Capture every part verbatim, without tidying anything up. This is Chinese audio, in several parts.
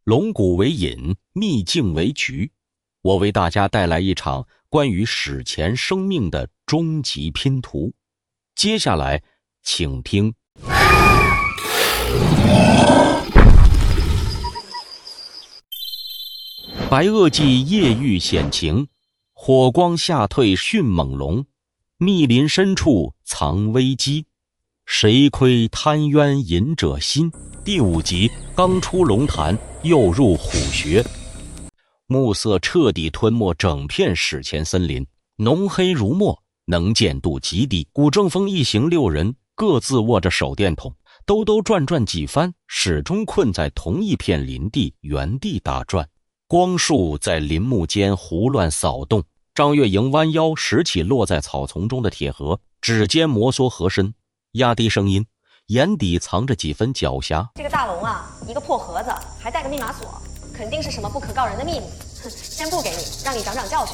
龙骨为引，秘境为局。我为大家带来一场关于史前生命的终极拼图。接下来，请听。白垩纪夜域险情，火光下退迅猛龙，密林深处藏危机，谁窥贪渊隐者心？第五集，刚出龙潭又入虎穴。暮色彻底吞没整片史前森林，浓黑如墨，能见度极低。古正风一行六人各自握着手电筒，兜兜转转几番，始终困在同一片林地，原地打转。光束在林木间胡乱扫动，张月莹弯腰拾起落在草丛中的铁盒，指尖摩挲合身，压低声音，眼底藏着几分狡黠。 这个大龙啊，一个破盒子，还带个密码锁，肯定是什么不可告人的秘密。哼，先不给你，让你长长教训。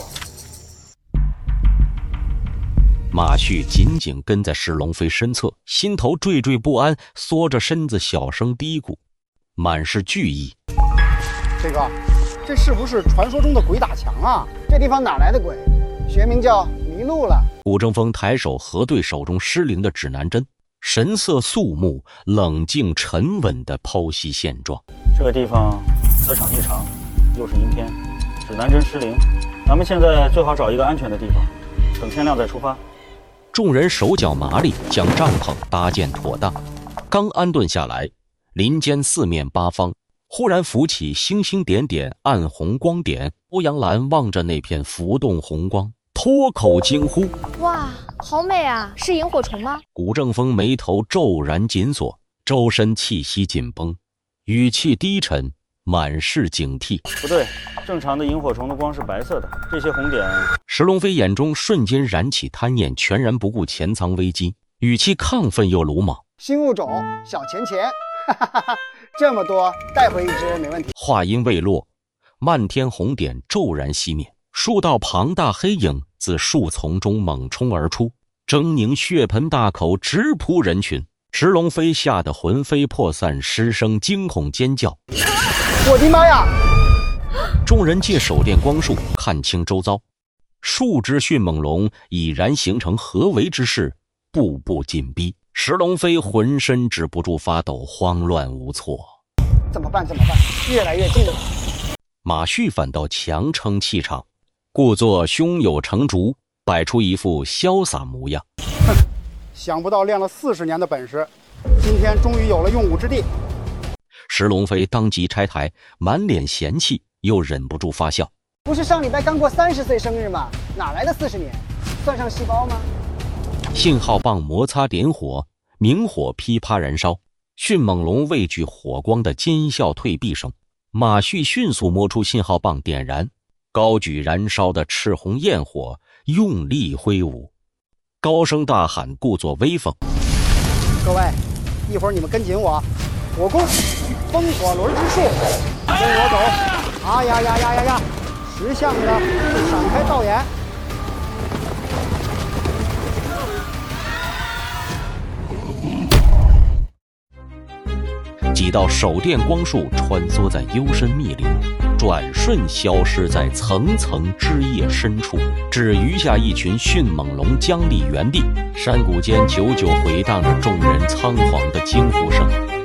马旭紧紧跟在石龙飞身侧，心头惴惴不安，缩着身子小声嘀咕，满是惧意。 这个这是不是传说中的鬼打墙啊？这地方哪来的鬼？学名叫迷路了。 古正风抬手核对手中失灵的指南针，神色肃穆，冷静沉稳地剖析现状。 这个地方磁场异常，又是阴天，指南针失灵，咱们现在最好找一个安全的地方，等天亮再出发。 众人手脚麻利，将帐篷搭建妥当。刚安顿下来，林间四面八方忽然浮起星星点点暗红光点。欧阳兰望着那片浮动红光，脱口惊呼： 哇，好美啊！是萤火虫吗？ 古正风眉头骤然紧锁，周身气息紧绷，语气低沉，满是警惕。 不对，正常的萤火虫的光是白色的，这些红点…… 石龙飞眼中瞬间燃起贪念，全然不顾潜藏危机，语气亢奋又鲁莽： 新物种，小钱钱，哈哈哈哈，这么多，带回一只没问题。 话音未落，漫天红点骤然熄灭，数道庞大黑影自树丛中猛冲而出，狰狞血盆大口直扑人群。石龙飞吓得魂飞魄散，失声惊恐尖叫。 我的妈呀！ 众人借手电光束看清周遭，数只迅猛龙已然形成合围之势，步步紧逼。石龙飞浑身止不住发抖，慌乱无措。 怎么办？怎么办？越来越近了。 马旭反倒强撑气场，故作胸有成竹，摆出一副潇洒模样。 哼，想不到练了四十年的本事，今天终于有了用武之地。 石龙飞当即拆台，满脸嫌弃，又忍不住发笑。 不是上礼拜刚过三十岁生日吗？哪来的四十年？算上细胞吗？ 信号棒摩擦点火，明火噼啪燃烧，迅猛龙畏惧火光的尖啸退避声。马旭迅速摸出信号棒点燃，高举燃烧的赤红焰火，用力挥舞，高声大喊，故作威风： 各位，一会儿你们跟紧我，火攻风火轮之术，跟我走！啊呀呀呀呀呀！识相的就闪开道眼。 几道手电光束穿梭在幽深密林，转瞬消失在层层枝叶深处，只余下一群迅猛龙僵立原地。山谷间久久回荡着众人仓皇的惊呼声。